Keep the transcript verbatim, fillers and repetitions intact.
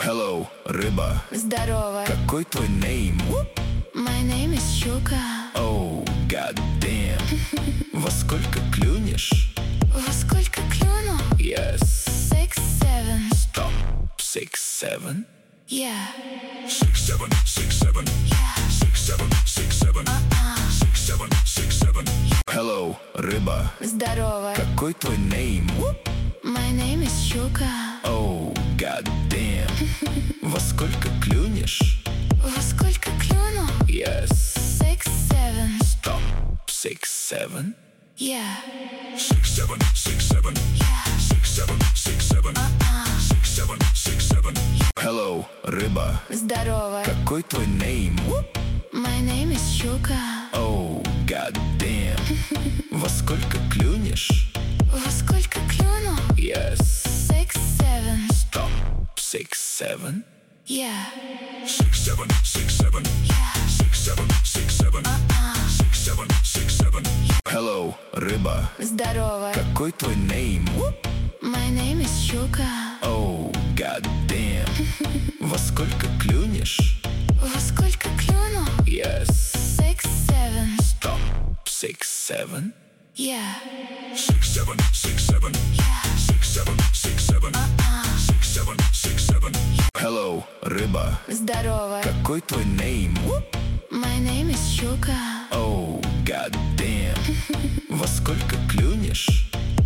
Hello, рыба. Здорово. Какой твой name? My name is Щука. Oh, god damn. Во сколько клюнешь? Во сколько клюну? Yes. Six, seven. Stop. Six, seven. Yeah. Six, seven, six, seven. Yeah. Six, seven, six, seven. Uh-uh. Six, seven, six, seven. Hello, рыба. Здорово. Какой твой name? My name is Щука. Oh, god damn. Во сколько клюнешь? Во сколько клюну? Yes. Six, seven. Stop. Six, seven. Yeah. Six, seven, six, seven. Yeah. Six, seven, six, seven. Uh-uh. Six, seven, six, seven. Hello, рыба. Здорово. Какой твой name? My name is Щука. Oh, god damn. Во сколько клюнешь? Во сколько клюну? Yes. Six, seven. Stop. Six, seven. Yeah. Six, seven, six, seven. Yeah. Six, seven, six, seven. Uh-uh. Six, seven, six, seven. Hello, рыба. Здорово. Какой твой name? My name is Щука. Oh, god damn. Во сколько клюнешь? Во сколько клюну? Yes. Six, seven. Stop. Six, seven. Yeah. Six, seven, six, seven. Yeah. Six, seven, six, seven. Uh-uh. Six, seven, six, seven. Hello, рыба. Здорово. Какой твой name? My name is Щука. Oh, god damn. Во сколько клюнешь?